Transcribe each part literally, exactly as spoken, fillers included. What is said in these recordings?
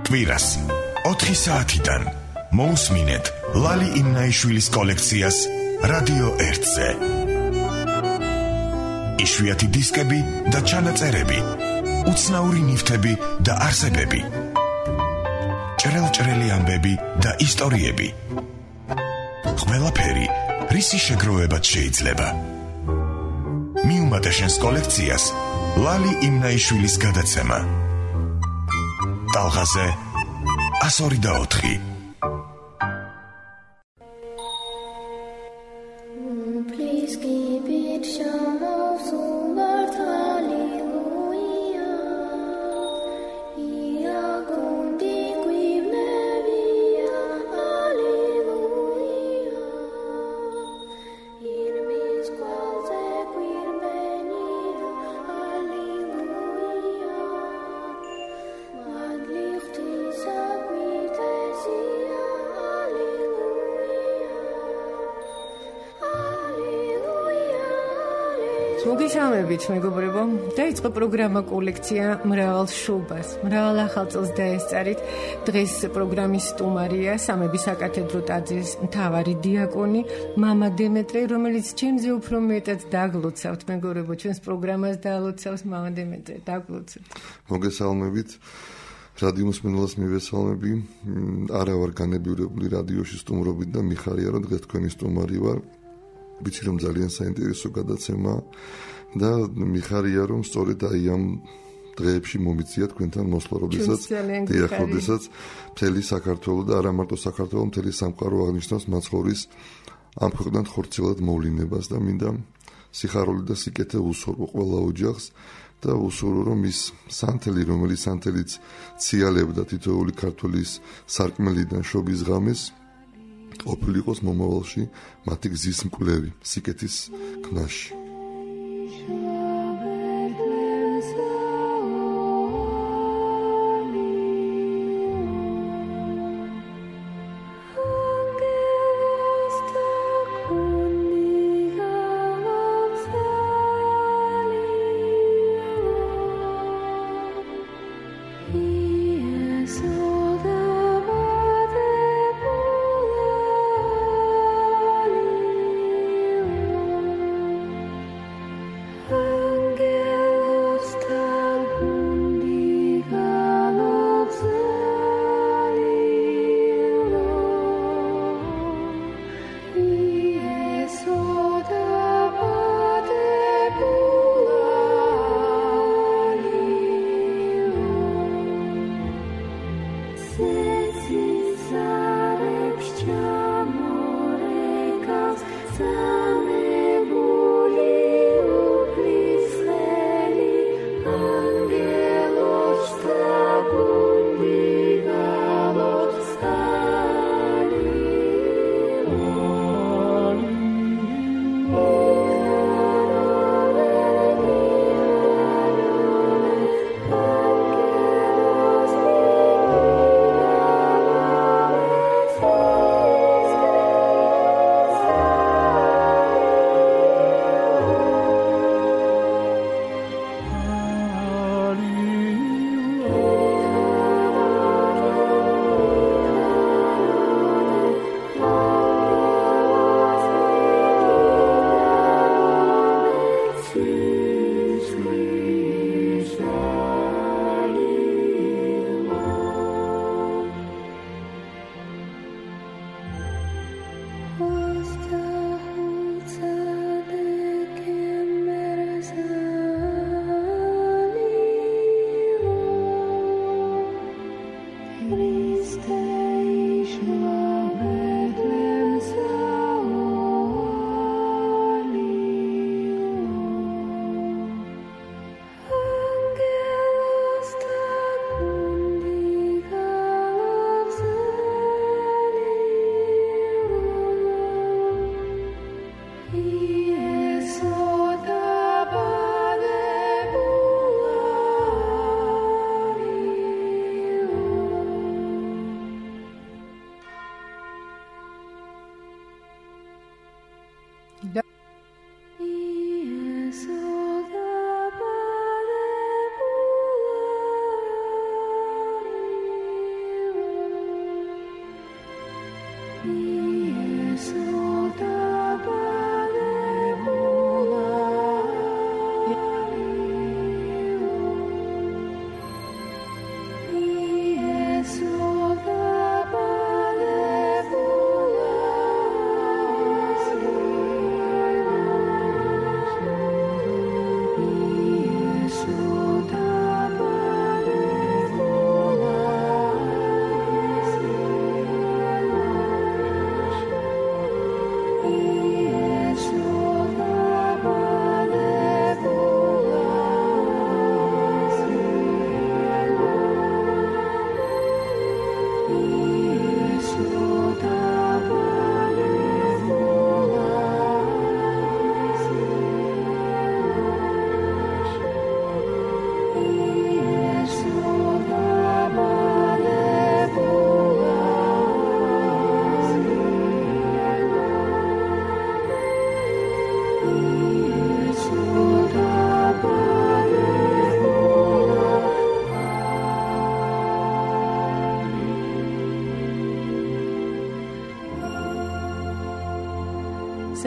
კვირას ოთხი საათიდან მოусმინეთ ლალი იმნაიშვილის კოლექციას რადიო ერთზე. იშვიათი დისკები და ჩანაწერები, უცნაური ნივთები და არსებები, ჭრელ-ჭრელი ამბები და ისტორიები. ყველაფერი, რისი შეგროვებაც შეიძლება. მიუმატე შენს კოლექციას ლალი იმნაიშვილის გადაცემა. ტალღაზე ას ორი და ოთხი. მოგესალმებით, მეგობრებო. დაიწყო პროგრამა კოლექცია მრავალ შუბას. მრავალ ახალ წელს დაესწარით. დღეს პროგრამის სტუმარია სამების საკათედრო ტაძრის მთავარი დიაკონი მამა დემეტრე, რომელიც ჩემზე უფრო მეტად დაგლოცავთ, მეგობრებო, ჩვენს პროგრამას დალოცავს მამა დემეტრე. დაგლოცავთ. მოგესალმებით. რადიო მსმენელს მივესალმები. არა ვარ განებივრებული რადიოში სტუმრობით და მიხარია, რომ დღეს თქვენი სტუმარი ვარ. ვიცი რომ ძალიან საინტერესო გადაცემა და მიხარია რომ სწორედ აი ამ დღეებში მომიწია თქვენთან მოსვლა, როდესაც დიახ, როდესაც მთელი საქართველო და არა მარტო საქართველო, მთელი სამყარო აღნიშნავს მაცხოვრის ამ ქვეყნად ხორციელად მოვლენებას და მინდა სიხარული და სიკეთე უსურვო ყველა ოჯახს და უსურვო რომ ის სანთელი, რომელიც სანთელიც ციალებდა თითოეული ქართველის სარკმელიდან შობის ღამეს ყოფილიყოს მომავალში მათი გზის მკვლევი სიკეთის ქნაში.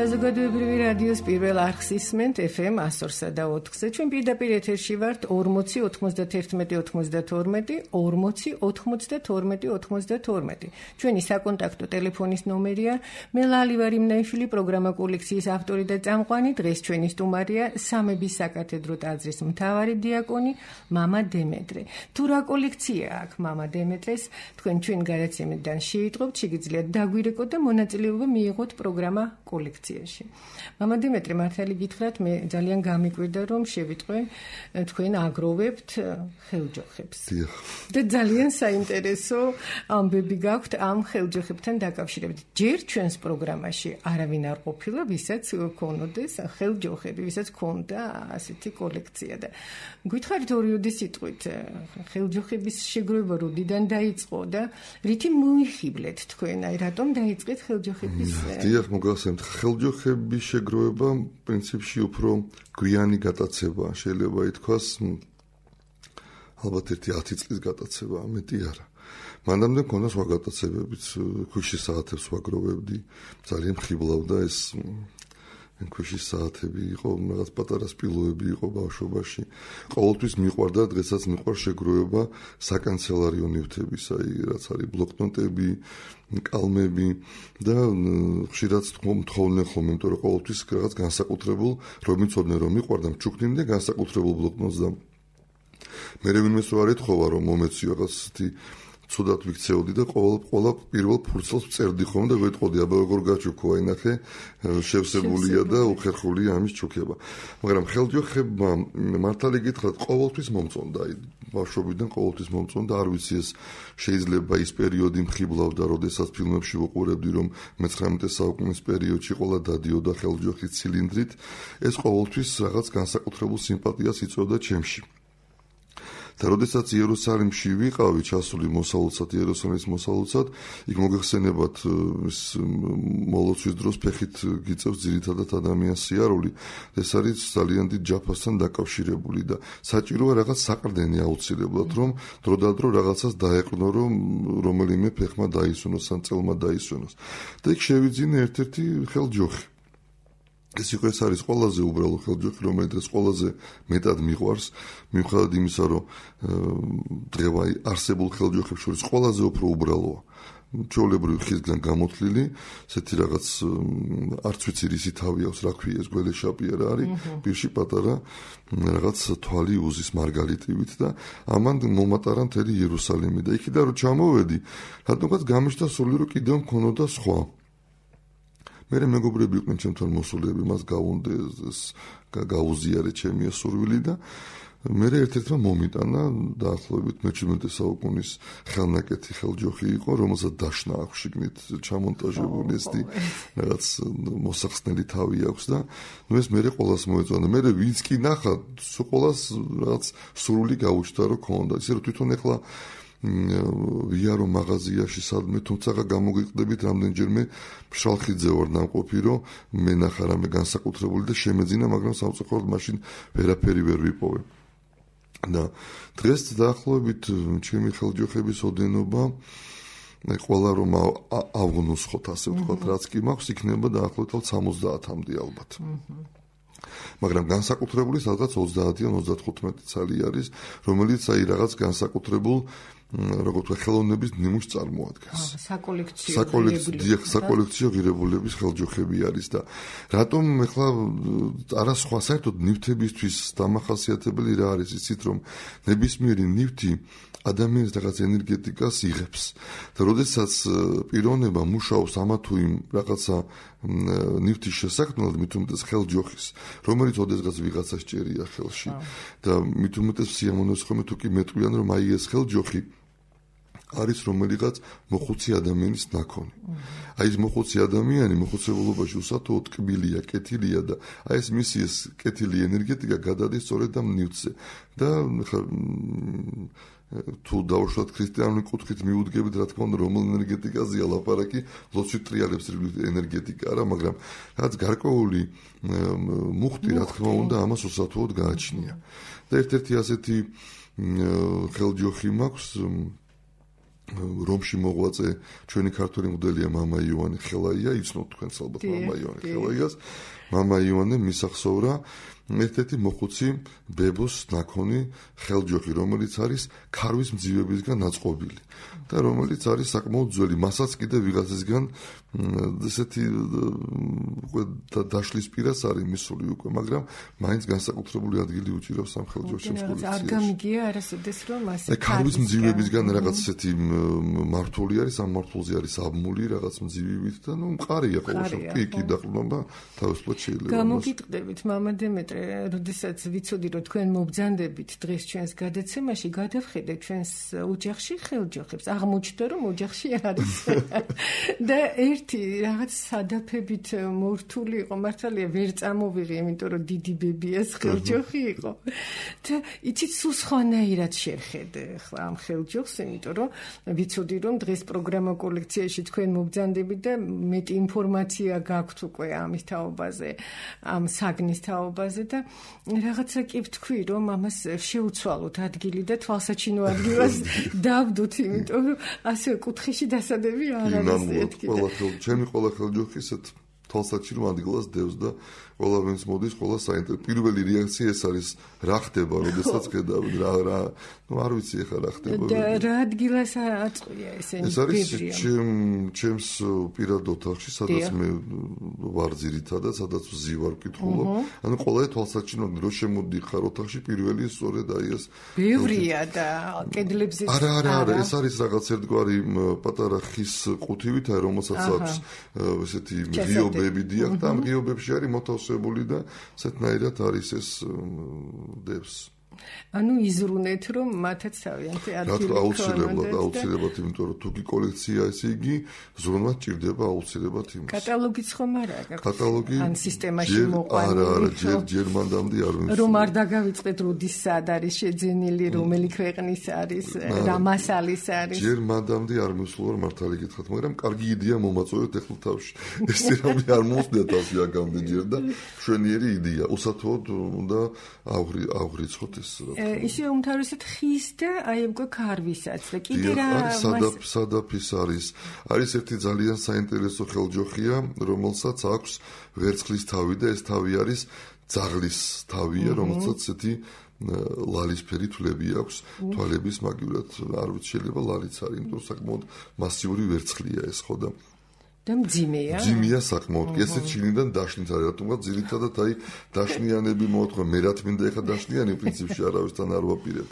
საზოგადოებრივი რადიოს პირველ არხს ისმენთ ეფ ემ one oh three და ოთხზე. ჩვენ პირდაპირ ეთერში ვართ ორმოცი ოცდაათი ოცდათორმეტი ორმოცი ოცდაათი ოცდათორმეტი. ჩვენი საკონტაქტო ტელეფონის ნომერია. მე ლალი ვარ იმნაიშვილი, პროგრამა კოლექციის ავტორი და წამყვანი. დღეს ჩვენი სტუმარია სამების საკათედრო ტაძრის მთავარი დიაკონი მამა დემეტრე. თუ რა კოლექცია აქვს მამა დემეტრეს, თქვენ ჩვენ გადაცემიდან შეიტყობთ, შეგიძლიათ დაგვირეკოთ და მონაწილეობა მიიღოთ პროგრამა კოლექციაში. მამა დემეტრე, მართალი გითხრათ, მე ძალიან გამიკვირდა, რომ შევიტყვე თქვენ აგროვებთ ხელჯოხებს. და ძალიან საინტერესო ამბები გაქვთ ამ ხელჯოხებთან დაკავშირებით. ჯერ ჩვენს პროგრამაში არავინ არ ყოფილა, ვისაც ქონოდეს ხელჯოხები, ვისაც ქონდა ასეთი კოლექცია და გითხარით ორიოდი სიტყვით ხელჯოხების შეგროვება როდიდან დაიწყო და რითი მოიხიბლეთ თქვენ, აი რატომ დაიწყეთ ხელჯოხების? დიახ, მოგახსენებთ, ხელჯოხების შეგროვება პრინციპში უფრო გვიანი გატაცება, შეიძლება ითქვას ალბათ ერთი ათი წლის გატაცება, მეტი არა. მანამდე მქონდა სხვა გატაცებებიც, ქვიშის საათებს ვაგროვებდი, ძალიან მხიბლავდა ეს ქვიშის საათები, იყო რაღაც პატარა სპილოები იყო ბავშვობაში. ყოველთვის მიყვარდა, დღესაც მიყვარს შეგროვება საკანცელარიო ნივთების, აი რაც არის ბლოკნოტები, კალმები და ხშირად თხოვდნენ ხოლმე, იმიტომ რომ ყოველთვის რაღაც განსაკუთრებულ, რომ მიცოდნენ რომ მიყვარდა, მჩუქნინდა განსაკუთრებულ ბლოკნოტს და მე ვინმეს რო არ ეთხოვა რომ მომეციო რაღაცი ცუდად ვიქცეოდი და ყოველ ყოველ პირველ ფურცელს წერდი ხოლმე და ვეთყოდი, აბა როგორ გაჩუქო, აი ნახე, შევსებულია და უხერხულია ამის ჩუქება. მაგრამ ხელჯოხებმა მართალი გითხრათ, ყოველთვის მომწონდა, აი ბავშვობიდან ყოველთვის მომწონდა, არ ვიცი ეს შეიძლება ის პერიოდი მხიბლავდა, როდესაც ფილმებში ვუყურებდი, რომ მეცხრამეტე საუკუნის პერიოდში ყველა დადიოდა ხელჯოხის ცილინდრით, ეს ყოველთვის რაღაც განსაკუთრებულ სიმპათიას იწვევდა ჩემში. და როდესაც იერუსალიმში ვიყავი, ჩასული მოსალოცად, იერუსალიმის მოსალოცად, იქ მოგეხსენებათ ის მოლოცვის დროს ფეხით გიწევს ძირითადად ადამიანს სიარული, ეს არის ძალიან დიდ ჯაფასთან დაკავშირებული და საჭიროა რაღაც საყრდენი აუცილებლად, რომ დროდადრო რაღაცას დაეყნო, რომ რომელიმე ფეხმა დაისვენოს, ან წელმა დაისვენოს. და იქ შევიძინე ერთ-ერთი ხელჯოხი. ეს იყო ეს არის ყველაზე უბრალო ხელჯოხი, რომელიც დღეს ყველაზე მეტად მიყვარს, მიუხედავად იმისა, რომ დღევაი არსებულ ხელჯოხებს შორის ყველაზე უფრო უბრალოა. ჩვეულებრივი ხისგან გამოთლილი, ესეთი რაღაც არც ვიცი რისი თავი აქვს, რა ქვია ეს გველეშაპია რა არის, პირში პატარა რაღაც თვალი უზის მარგალიტივით და ამან მომატარა მთელი იერუსალიმი და იქიდან რომ ჩამოვედი, რატომღაც გამიშთა სული, რომ კიდევ მქონოდა სხვა. მერე მეგობრები იყვნენ ჩემთან მოსულები, მას გავუნდეს, გაუზიარე ჩემი სურვილი და მერე ერთ-ერთმა მომიტანა დაახლოებით მეჩვიდმეტე საუკუნის ხელნაკეთი ხელჯოხი იყო, რომელსაც დაშნა აქვს შიგნით ჩამონტაჟებული ესეთი რაღაც მოსახსნელი თავი აქვს და ნუ ეს მერე ყოველას მოეწონა. მერე ვინც კი ნახა, ყოველას რაღაც სურვილი გაუჩნდა რომ ქონდა. ისე რომ თვითონ ეხლა ვიარო მაღაზიაში სადმე, თუმცა გამოგიყდებით რამდენჯერმე შალხიძე ვარ ნამყოფი, რომ მე ნახა რამე განსაკუთრებული და შემეძინა, მაგრამ სამწუხაროდ მაშინ ვერაფერი ვერ ვიპოვე. და დღეს დაახლოებით ჩემი ხელჯოხების ოდენობა, აი ყველა რომ ავნუსხოთ, ასე ვთქვათ, რაც კი მაქვს, იქნება დაახლოებით სამოცდაათამდე ალბათ. მაგრამ განსაკუთრებული სადღაც ოცდაათი ან ოცდათხუთმეტი ცალი არის, რომელიც აი რაღაც განსაკუთრებულ როგორც ხელოვნების ნიმუშს წარმოადგენს. საკოლექციო საკოლექციო საკოლექციო ღირებულების ხელჯოხები არის და რატომ ეხლა არა სხვა საერთოდ ნივთებისთვის დამახასიათებელი რა არის იცით რომ ნებისმიერი ნივთი ადამიანის რაღაც ენერგეტიკას იღებს და როდესაც პიროვნება მუშაობს ამა თუ იმ რაღაცა ნივთის შესაქმნელად, მით უმეტეს ხელჯოხის, რომელიც ოდესღაც ვიღაცას ჭერია ხელში და მით უმეტეს სიამოვნებს ხოლმე თუ კი მეტყვიან რომ აი ეს ხელჯოხი არის რომელიღაც მოხუცი ადამიანის ნაქონი. აი ეს მოხუცი ადამიანი მოხუცებულობაში უსათოოდ კბილია, კეთილია და აი ეს მისი ეს კეთილი ენერგეტიკა გადადის სწორედ ამ ნივთზე. და თუ დავუშვათ ქრისტიანული კუთხით მიუდგებით, რა თქმა უნდა, რომელ ენერგეტიკაზეა ლაპარაკი, ლოცვით ტრიალებს ენერგეტიკა არა, მაგრამ რაც გარკვეული მუხტი, რა თქმა უნდა, ამას უსათოოდ გააჩნია. და ერთ-ერთი ასეთი ხელჯოხი მაქვს რომში მოღვაწე ჩვენი ქართველი მღვდელია მამა ივანე ხელაია, იცნობთ თქვენს ალბათ მამა ივანე ხელაიას. მამა ივანე მისახსოვრა ერთ-ერთი მოხუცი ბებოს ნაქონი ხელჯოხი, რომელიც არის ქარვის მძივებისგან ნაწყობილი და რომელიც არის საკმაოდ ძველი, მასაც კიდე ვიღაცისგან ესეთი დაშლის პირას არის მისული უკვე, მაგრამ მაინც განსაკუთრებული ადგილი უჭირავს ამ ხელჯოხის კოლექციაში. არ გამიგია არასოდეს რომ ასე ქარვის მძივებისგან რაღაც ესეთი მართული არის, ამ მართულზე არის აბმული რაღაც მძივებით და ნუ მყარია ყოველ შემთხვევაში. კი, კი, დაყრდნობა თავისუფლად შეიძლება. გამოგიტყდებით მამა დემეტრე, როდესაც ვიცოდი რომ თქვენ მობრძანდებით დღეს ჩვენს გადაცემაში, გადავხედე ჩვენს ოჯახში ხელჯოხებს. აღმოჩნდა რომ ოჯახში არის და ერთი რაღაც სადაფებით მორთული იყო, მართალია ვერ წამოვიღე, იმიტომ რომ დიდი ბებიას ხელჯოხი იყო. და იცით სულ სხვანაირად შევხედე ხლა ამ ხელჯოხს, იმიტომ რომ ვიცოდი რომ დღეს პროგრამა კოლექციაში თქვენ მობრძანდებით და მეტი ინფორმაცია გაქვთ უკვე ამის თაობაზე, ამ საგნის თაობაზე და რაღაცა კი ვთქვი რომ ამას შეუცვალოთ ადგილი და თვალსაჩინო ადგილას დავდოთ, იმიტომ რომ ასე კუთხეში დასადები არ არის ერთი. ჩემი ყველა ხელჯოხი ესეთ თვალსაჩინო ადგილას დევს და ყველა ვინც მოდის, ყველა საინტერესო პირველი რეაქცია ეს არის რა ხდება, როდესაც ხედავენ რა რა, ნუ არ ვიცი ახლა რა ხდება. და რა ადგილას აწყვია ესენი? ეს არის ჩემ ჩემს პირად ოთახში, სადაც მე ვარ ძირითადად, სადაც ვზივარ ვკითხულობ. ანუ ყველა თვალსაჩინო რო შემოდიხარ ოთახში, პირველი სწორედ აი ეს ბევრია და კედლებზე არა არა არა, ეს არის რაღაც ერთგვარი პატარა ხის ყუთივით, რომელსაც აქვს ესეთი ღიობები დიახ და ამ ღიობებში არის მოთავსებული და ესეთნაირად არის ეს დევს. ანუ იზრუნეთ რომ მათაც თავიანთი ადგილი რა აუცილებლად აუცილებლად, იმიტომ რომ თუ კი კოლექცია ესე იგი ზრუნვა ჭირდება აუცილებლად იმას. კატალოგიც ხომ არა გაქვს? კატალოგი ან სისტემაში მოყვანილი. არა არა, ჯერ ჯერ მანდამდე არ ვიმსწრებ. რომ არ დაგავიწყეთ როდის სად არის შეძენილი, რომელი ქვეყნის არის, რა მასალის არის. ჯერ მანდამდე არ მივსულვარ მართალი გითხრათ, მაგრამ კარგი იდეა მომაწვევთ ეხლა თავში. ეს რამე არ მოსდია თავში აგამდე ჯერ და მშვენიერი იდეა. უსათოდ უნდა აღვრი აღვრიცხოთ ეს. ისე უმთავრესად ხის და აი უკვე ქარვისაც და კიდე რა სადაფის არის. არის ერთი ძალიან საინტერესო ხელჯოხია, რომელსაც აქვს ვერცხლის თავი და ეს თავი არის ძაღლის თავია, რომელსაც ესეთი ლალისფერი თვლები აქვს თვალების მაგივრად, არ ვიცი შეიძლება ლალიც არის, იმიტომ რომ საკმაოდ მასიური ვერცხლია ეს ხო და და მძიმეა. მძიმეა საკმაოდ. ესე ჩინიდან დაშნით არის, რატომღაც ძირითადად აი დაშნიანები მოთქვა, მე რა თმინდა ეხა დაშნიანი პრინციპში არავისთან არ ვაპირებ.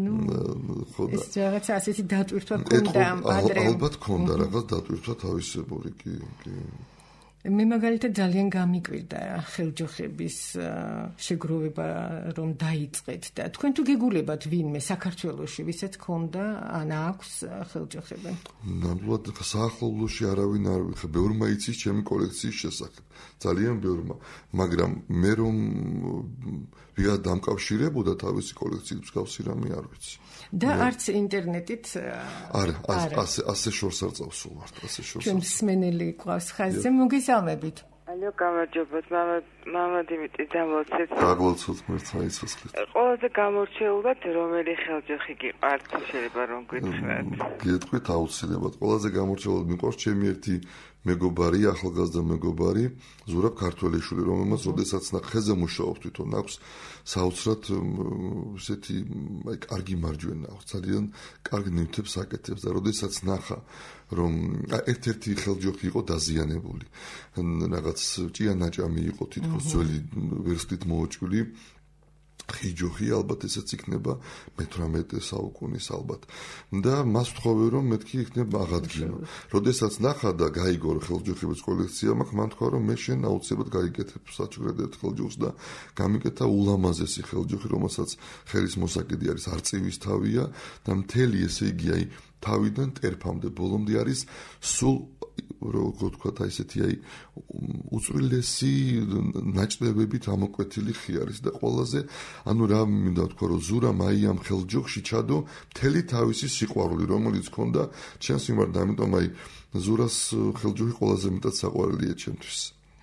ხო და ეს რაღაც ასეთი დატვირთვა ქონდა ამ პადრემ. ალბათ ქონდა რაღაც დატვირთვა თავისებური, კი, კი. მე მაგალითად ძალიან გამიკვირდა ხელჯოხების შეგროვება რომ დაიწყეთ და თქვენ თუ გეგულებათ ვინმე საქართველოში ვისაც ქონდა ან აქვს ხელჯოხები? ნამდვილად საახლობლოში არავინ არ ვიხე, ბევრმა იცის ჩემი კოლექციის შესახებ, ძალიან ბევრმა, მაგრამ მე რომ ვიღაც დამკავშირებოდა თავისი კოლექციით მსგავსი რამე არ ვიცი. და არც ინტერნეტით არა, ასე ასე შორს არ წავსულვართ, ასე შორს. ჩვენ სმენელი ყავს ხაზზე, მოგესალმებით. ალო, გამარჯობათ, მამა მამა დიმიტრი დამოცეთ. გაგლოცოთ მერცაი ცოცხლით. ყველაზე გამორჩეულად რომელი ხელჯოხი გიყვართ, შეიძლება რომ გითხრათ? გეტყვით აუცილებლად. ყველაზე გამორჩეულად მიყვარს ჩემი ერთი მეგობარი, ახალგაზრდა მეგობარი, ზურაბ ქართველიშვილი, რომელმაც როდესაც ხეზე მუშაობს თვითონ აქვს საოცრად ესეთი აი კარგი მარჯვენა აქვს, ძალიან კარგ ნივთებს აკეთებს და როდესაც ნახა რომ ერთ-ერთი ხელჯოხი იყო დაზიანებული, რაღაც ჭიანაჭამი იყო თითქოს ძველი ვერცხლით მოოჭვილი ხიჯოხი, ალბათ ესეც იქნება მეთვრამეტე საუკუნის ალბათ. და მას ვთხოვე რომ მეთქი იქნება აღადგინო. როდესაც ნახა და გაიგო ხელჯოხების კოლექცია მაქვს, მან თქვა რომ მე შენ აუცილებლად გაიგეთებ საჩუქრად ერთ ხელჯოხს და გამიკეთა ულამაზესი ხელჯოხი, რომელსაც ხელის მოსაკიდი არის არწივის თავია და მთელი ესე იგი აი თავიდან ტერფამდე ბოლომდე არის სულ როგორ ვთქვათ აი ესეთი აი უწვრილესი ნაჭრებებით ამოკვეთილი ხიარის და ყველაზე ანუ რა მინდა ვთქვა რომ ზურამ აი ამ ხელჯოხში ჩადო მთელი თავისი სიყვარული რომელიც ჰქონდა ჩემს მიმართ და ამიტომ აი ზურას ხელჯოხი ყველაზე მეტად საყვარელია ჩემთვის.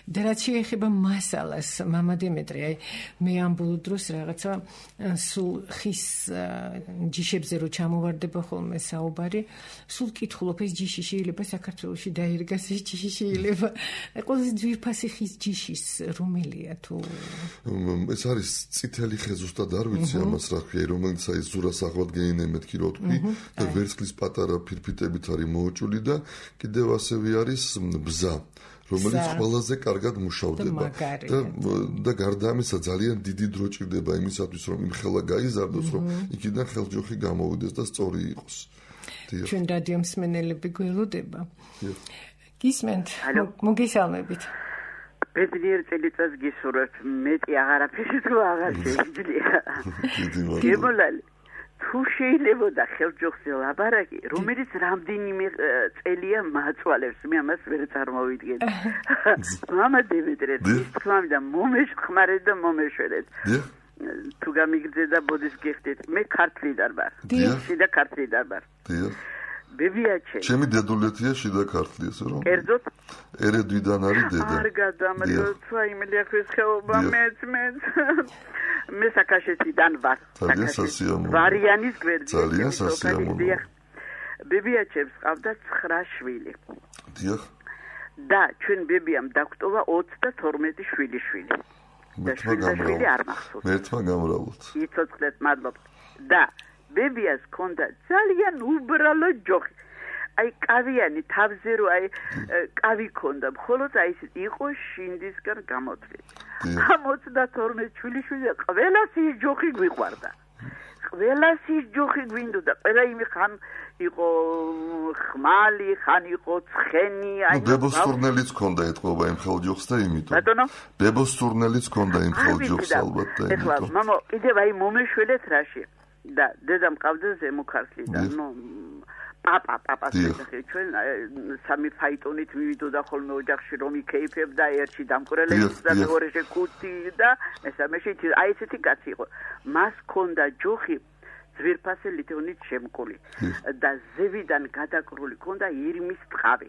და რაც შეეხება მასალას, მამა დემეტრე, აი მე ამ ბოლო დროს რაღაცა სულ ხის ჯიშებზე რო ჩამოვარდება ხოლმე საუბარი, სულ კითხულობ ეს ჯიში შეიძლება საქართველოში დაირგას, ეს ჯიში შეიძლება ყველაზე ძვირფასი ხის ჯიშის რომელია თუ ეს არის წითელი ხე ზუსტად არ ვიცი ამას რა ქვია, რომელიც აი ზურას აღვადგენინე მეთქი რო თქვი და ვერცხლის პატარა ფირფიტებით არის მოუჭული და კიდევ ასევე არის ბზა რომელიც ყველაზე კარგად მუშავდება და და გარდა ამისა ძალიან დიდი დრო ჭირდება იმისათვის რომ იმ ხელა გაიზარდოს რომ იქიდან ხელჯოხი გამოვიდეს და სწორი იყოს. ჩვენ რადიო მსმენელები გველოდება. გისმენთ, მოგესალმებით. ბედნიერ წელიწადს გისურვებთ, მეტი აღარაფერი თუ აღარ შეიძლება. გემოლალი თუ შეიძლება ხელჯოხზე ლაბარაკი, რომელიც რამდენიმე წელია მაწვალებს, მე ამას ვერ წარმოვიდგენ. მამა დემეტრე, თქვამი და მომეშხმარეთ და მომეშვერეთ. თუ გამიგრძე და ბოდის გიხდით, მე ქართლიდან ვარ. შიდა ქართლიდან ვარ. ბებიაჩე. ჩემი დედულეთია შიდა ქართლი ესე რომ. კერძოდ? ერედვიდან არის დედა. არ გადამრიცხვა იმელი ახვის ხეობა მეც მეც. მე საკაშეთიდან ვარ. ძალიან სასიამოვნო. ვარიანის გვერდზე. ძალიან სასიამოვნო. ბებიაჩებს ყავდა ცხრა შვილი. დიახ. და ჩვენ ბებიამ დაგვტოვა ოცდათორმეტი შვილიშვილი. და შვილიშვილი არ მახსოვს. მერთმა გამრავლოთ. იცოცხლეთ, მადლობთ. და ბებიას ჰქონდა ძალიან უბრალო ჯოხი. აი კავიანი თავზე რო აი კავი ჰქონდა, მხოლოდ აი ეს იყო შინდისგან გამოთვლილი. ამ ოცდათორმეტი შვილიშვილი ყველას ის ჯოხი გვიყვარდა. ყველას ის ჯოხი გვინდოდა. ყველა იმი ხან იყო ხმალი, ხან იყო ცხენი, აი ბებოსტურნელიც ჰქონდა ეთყობა იმ ხელჯოხს და იმიტომ. ბატონო? ბებოსტურნელიც ჰქონდა იმ ხელჯოხს ალბათ და იმიტომ. ეხლა მამა კიდევ აი მომეშველეთ რაში და დედა მყავდა ზემოქართლი და ნუ პაპა პაპას ეძახი ჩვენ სამი ფაიტონით მივიდოდა ხოლმე ოჯახში რომ იქეიფებდა ერთში დამკვრელებს და მეორეში კუთი და მესამეში აი ესეთი კაცი იყო. მას ჰქონდა ჯოხი ძვირფასი ლითონით შემკული და ზევიდან გადაკრული ჰქონდა ირმის ტყავი.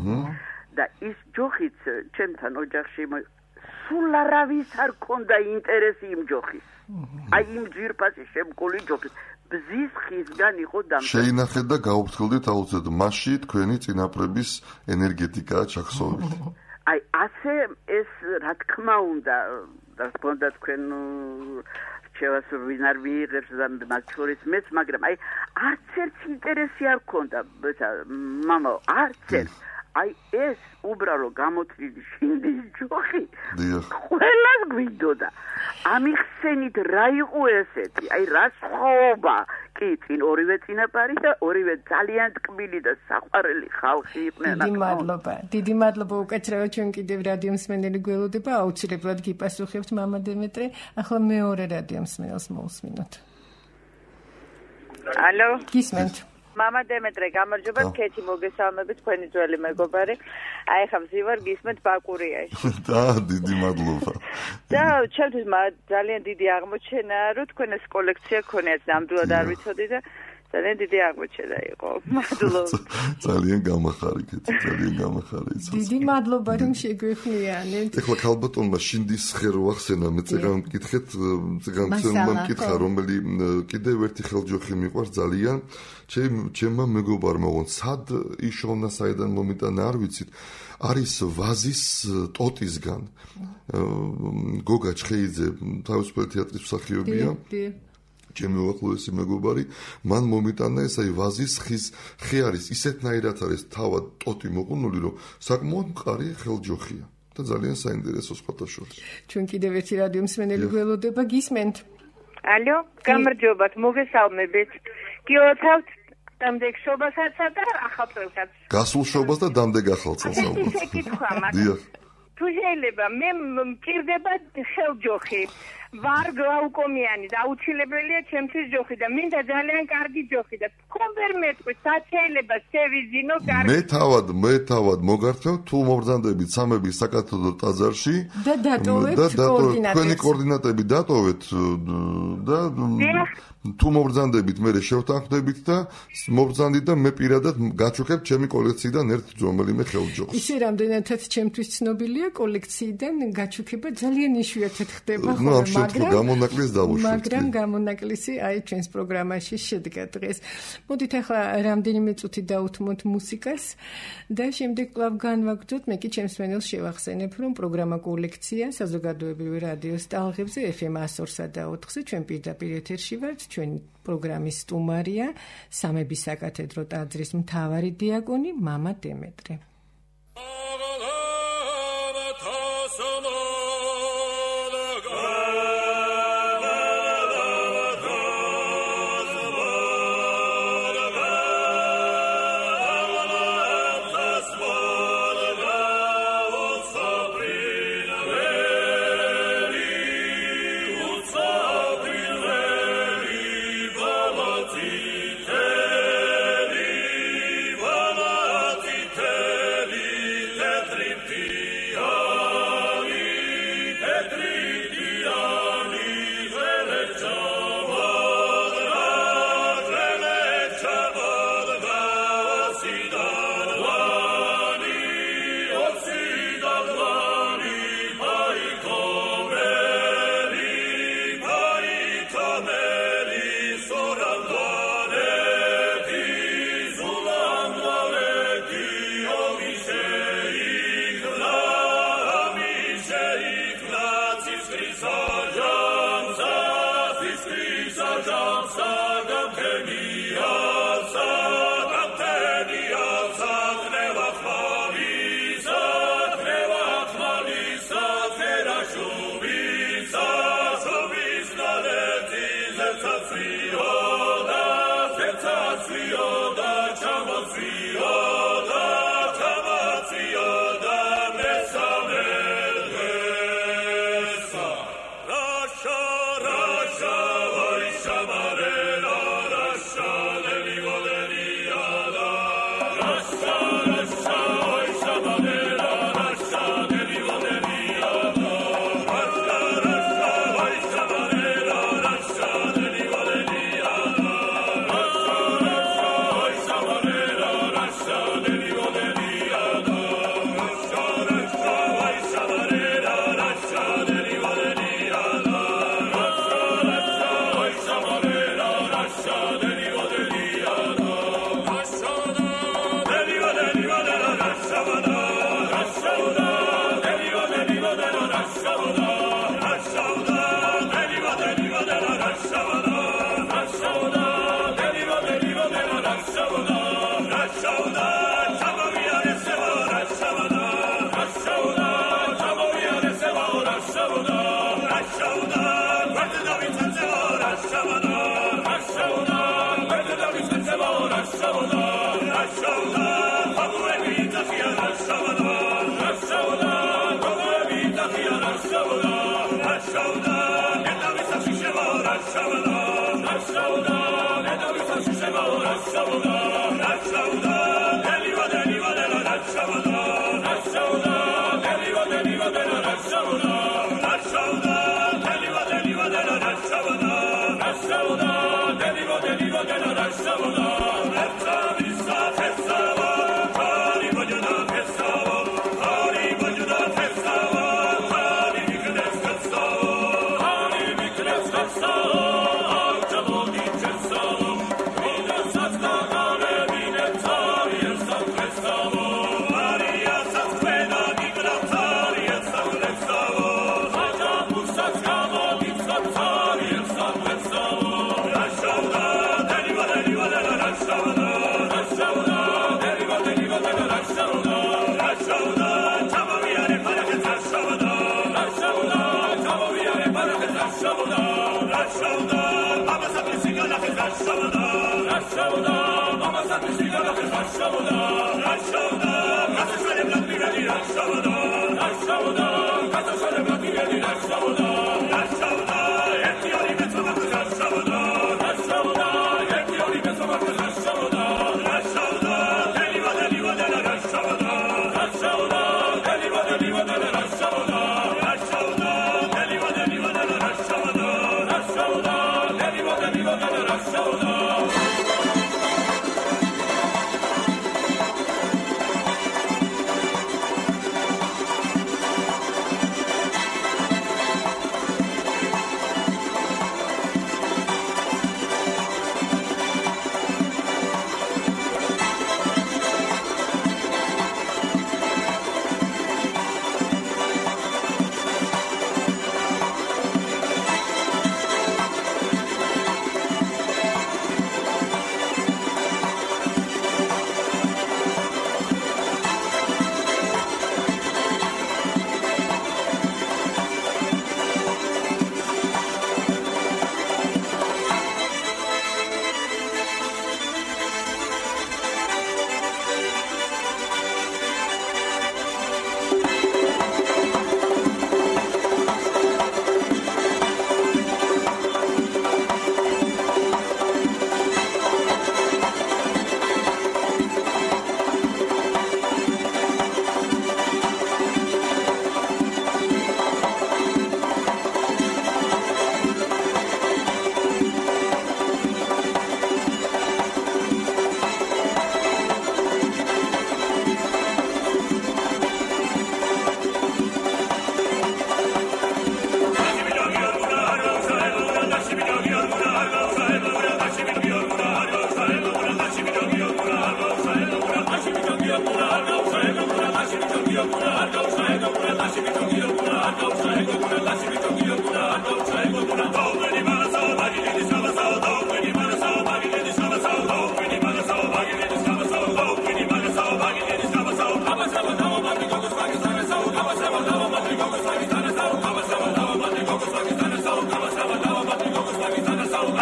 და ის ჯოხიც ჩემთან ოჯახში სულ არავის არ ჰქონდა ინტერესი იმ ჯოხის. აი იმ ძვირფასი შემკული ჯოხის ბზის ხისგან იყო დამტკიცებული. შეინახეთ და გაუფრთხილდით აუცილებლად მასში თქვენი წინაპრების ენერგეტიკაა ჩახსოვილი. აი ასე ეს რა თქმა უნდა და თქონდა თქვენ რჩევას ვინ არ მიიღებს და მათ შორის მეც, მაგრამ აი არც ერთ ინტერესი არ ჰქონდა მამა, არც ერთ. აი ეს უბრალო გამოთვლილი შინდის ჯოხი ყველას გვინდოდა. ამიხსენით რა იყო ესეთი, აი რა სხვაობა. კი, წინ ორივე წინაპარი და ორივე ძალიან ტკბილი და საყვარელი ხალხი იყვნენ. დიდი მადლობა. დიდი მადლობა უკაცრავად ჩვენ კიდევ რადიო მსმენელი გველოდება, აუცილებლად გიპასუხებთ მამა დემეტრე. ახლა მეორე რადიო მსმენელს მოვუსმინოთ. ალო? გისმენთ. მამა დემეტრე, გამარჯობა, ქეთი მოგესალმებით, თქვენი ძველი მეგობარი. აი ხა ვზივარ გისმენთ ბაკურიაში. და დიდი მადლობა. და ჩემთვის ძალიან დიდი აღმოჩენაა, რომ თქვენ ეს კოლექცია გქონიათ, ნამდვილად არ ვიცოდი და ძალიან დიდი აღმოჩენა იყო. მადლობა. ძალიან გამახარეთ, ძალიან გამახარეთ. დიდი მადლობა რომ შეგვეხმიანეთ. ეხლა ქალბატონმა შინდის ხერ ვახსენა, მე წეგან მკითხეთ, წეგან მკითხა, რომელი კიდევ ერთი ხელჯოხი მიყვარს ძალიან. ჩემ ჩემმა მეგობარმა ვონ სად იშოვნა საიდან მომიტანა არ ვიცით. არის ვაზის ტოტისგან. გოგა ჩხეიძე თავისუფლად თეატრის მსახიობია. ჩემი უახლოესი მეგობარი, მან მომიტანა ეს აი ვაზის ხის ხე არის, ისეთნაირად არის თავად ტოტი მოყუნული, რომ საკმაოდ მყარი ხელჯოხია და ძალიან საინტერესო სხვათა შორის. ჩვენ კიდევ ერთი რადიო მსმენელი გველოდება, გისმენთ. ალო, გამარჯობათ, მოგესალმებით. გიოთავთ დამდეგ შობასაცა და ახალ წელსაც. გასულ შობას და დამდეგ ახალ წელს ალბათ. ისე კითხვა მაქვს. დიახ. თუ შეიძლება მე მჭირდება ხელჯოხი. ვარ გლაუკომიანი და აუცილებელია ჩემთვის ჯოხი და მინდა ძალიან კარგი ჯოხი და თქვენ ვერ მეტყვით, სად შეიძლება შევიზინო კარგი. მე თავად, მე თავად მოგართმევ თუ მობრძანდებით სამების საკათედრო ტაძარში და დატოვეთ კოორდინატები. თქვენი კოორდინატები დატოვეთ და თუ მობრძანდებით მე შევთანხმდებით და მობრძანდით და მე პირადად გაჩუქებ ჩემი კოლექციიდან ერთ რომელიმე ხელჯოხს. ისე რამდენადაც ჩემთვის ცნობილია, კოლექციიდან გაჩუქება ძალიან იშვიათად ხდება ხო, მაგრამ გამონაკლისს დავუშვით. მაგრამ გამონაკლისი აი ჩვენს პროგრამაში შედგა დღეს. მოდით ახლა რამდენიმე წუთი დაუთმოთ მუსიკას და შემდეგ კვლავ განვაგრძოთ. მე კი ჩემს მენელს შევახსენებ, რომ პროგრამა კოლექცია საზოგადოებრივი რადიოს ტალღებზე ეფ ემ one oh four და ოთხზე ჩვენ პირდაპირ ეთერში ვართ. ჩვენი პროგრამის სტუმარია სამების საკათედრო ტაძრის მთავარი დიაკონი მამა დემეტრე.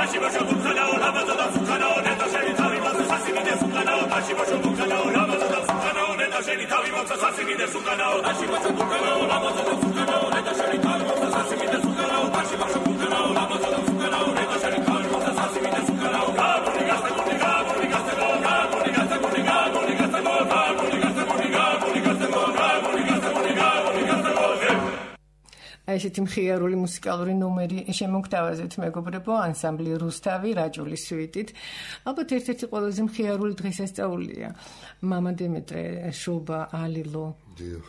ესეთი მხიარული მუსიკალური ნომერი შემოგთავაზეთ მეგობრებო ანსამბლი რუსთავი რაჯულის სვიტით. ალბათ ერთ-ერთი ყველაზე მხიარული დღესასწაულია. მამა დემეტრე, შობა, ალილო. დიახ.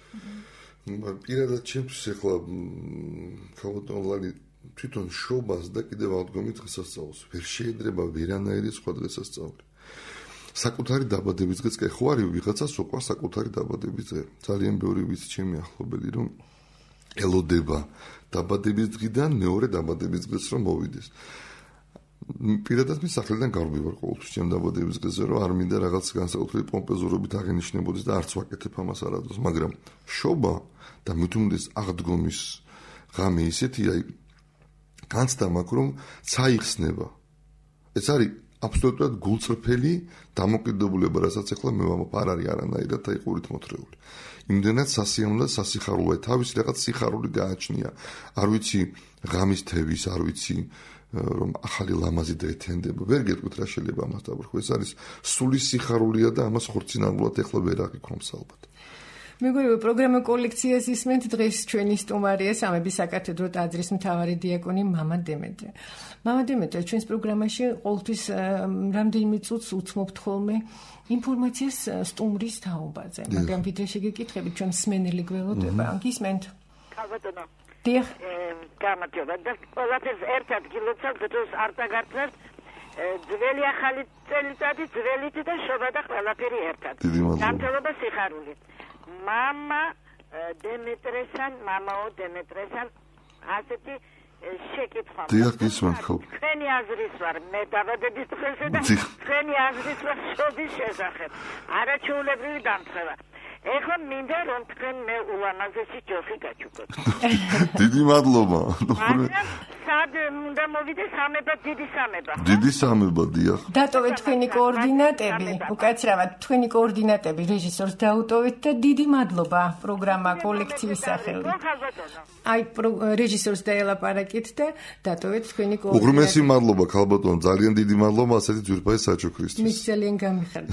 პირადად ჩემთვის ახლა ქალბატონლალი თვითონ შობას და კიდევ აღდგომით დღესასწაულს ვერ შეიძლება ვერანაირი სხვა დღესასწაული. საკუთარი დაბადების დღეც კი ხო არის ვიღაცას უკვე საკუთარი დაბადების დღე. ძალიან ბევრი ვიცი ჩემი ახლობელი რომ ელოდება დაბადების დღიდან მეორე დაბადების დღეს რომ მოვიდეს. პირადად მე სახლიდან გავმივარ ყოველთვის ჩემ დაბადების დღეზე რომ არ მინდა რაღაც განსაკუთრებული პომპეზურობით აღენიშნებოდეს და არც ვაკეთებ ამას არადროს, მაგრამ შობა და მით უმეტეს აღდგომის ღამე ისეთია განცდა მაქვს რომ წაიხსნება. ეს არის აბსოლუტურად გულწრფელი დამოკიდებულება, რასაც ახლა მე ვამბობ, არ არის არანაირად აიყურით მოთრეული. იმდენად სასიამოვნო და სასიხარულოა, თავის რაღაც სიხარული გააჩნია. არ ვიცი ღამის თევის, არ ვიცი რომ ახალი ლამაზი და ეთენდება. ვერ გეტყვით რა შეიძლება ამას დაბრუნო. ეს არის სული სიხარულია და ამას ხორცინალურად ახლა ვერ აღიქრომს ალბათ. მეგობრებო, პროგრამა კოლექციას ისმენთ დღეს ჩვენი სტუმარია სამების საკათედრო ტაძრის მთავარი დიაკონი მამა დემეტრე. მამა დემეტრე, ჩვენს პროგრამაში ყოველთვის რამდენიმე წუთს უცმობთ ხოლმე ინფორმაციას სტუმრის თაობაზე, მაგრამ ვიდრე შეგეკითხებით ჩვენ მსმენელი გველოდება, გისმენთ? ქალბატონო. დიახ. გამარჯობა და ყველაფერს ერთ ადგილოცა დროს არ დაგარწმევთ. ძველი ახალი წელიწადი, ძველით და შობა და ყველაფერი ერთად. სამწელობა სიხარული. მამა დემეტრესან, მამაო დემეტრესან ასეთი შეკითხვა. დიახ, გისმენთ ხო? თქვენი აზრის ვარ მე დაბადების დღეზე და თქვენი აზრის ვარ შობის შესახებ. არაჩვეულებრივი დამთხევა. ეხლა მინდა რომ თქვენ მე ულამაზესი ჯოხი გაჩუქოთ. დიდი მადლობა. სად უნდა მოვიდე სამება, დიდი სამება. დიდი სამება, დიახ. დატოვეთ თქვენი კოორდინატები, უკაცრავად თქვენი კოორდინატები რეჟისორს დაუტოვეთ და დიდი მადლობა პროგრამა კოლექციის სახელით. აი რეჟისორს დაელაპარაკეთ და დატოვეთ თქვენი კოორდინატები. უღრმესი მადლობა ქალბატონ, ძალიან დიდი მადლობა ასეთი ძვირფასი საჩუქრისთვის. მის ძალიან გამიხარდა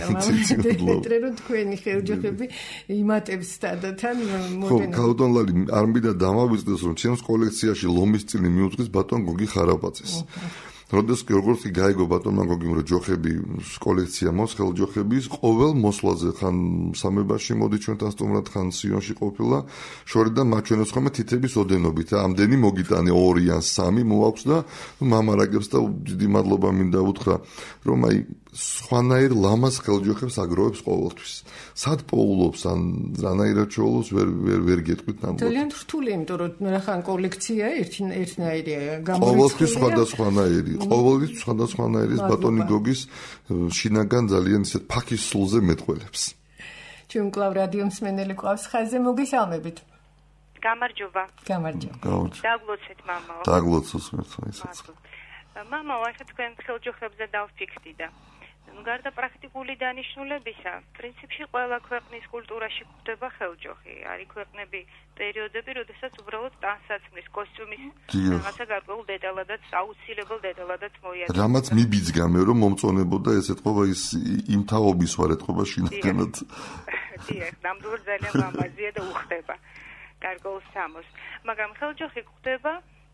მამა რომ თქვენი ხელჯოხები იმატებს სტადათან მოდენა. ხო, ქალბატონლალი არ მინდა დამავიწყდეს რომ ჩემს კოლექციაში ლომის წილი მიუძღვის ბატონ გოგი ხარაბაძეს. როდესაც კი როგორც კი გაიგო ბატონმა გოგიმ რომ ჯოხები კოლექცია მოსხელ ჯოხების ყოველ მოსვლაზე ხან სამებაში მოდი ჩვენთან სტუმრად ხან სიონში ყოფილა შორიდან მაჩვენებს ხოლმე თითების ოდენობით ამდენი მოგიტანე ორი ან სამი მოაქვს და მამარაგებს და დიდი მადლობა მინდა უთხრა რომ აი სხვანაირ ლამაზ ხელჯოხებს აგროვებს ყოველთვის. სად პოულობს ან რანაირად შეულობს ვერ ვერ ვერ გეტყვით ნამდვილად. ძალიან რთული, იმიტომ რომ რახან კოლექცია ერთი ერთნაირია გამორიცხული. ყოველთვის სხვადასხვანაირი, ყოველთვის სხვადასხვანაირი ბატონი გოგის შინაგან ძალიან ისეთ ფაქის სულზე მეტყველებს. ჩვენ კლავ რადიო მსმენელი ყავს ხაზზე, მოგესალმებით. გამარჯობა. გამარჯობა. დაგლოცეთ მამაო. დაგლოცოს მერტო ისიც. მამაო, ახლა თქვენ ხელჯოხებზე დავფიქრდი და გარდა პრაქტიკული დანიშნულებისა, პრინციპში ყველა ქვეყნის კულტურაში გვხვდება ხელჯოხი. არის ქვეყნები, პერიოდები, როდესაც უბრალოდ ტანსაცმლის, კოსტიუმის რაღაცა გარკვეულ დეტალადაც, აუცილებელ დეტალადაც მოიაზრება. რამაც მიბიძგა მე რომ მომწონებოდა ეს ეთყობა ის იმთაობის ვარ ეთყობა შინაგანად. დიახ, ნამდვილად ძალიან ლამაზია და უხდება გარკვეულ სამოს. მაგრამ ხელჯოხი გვხვდება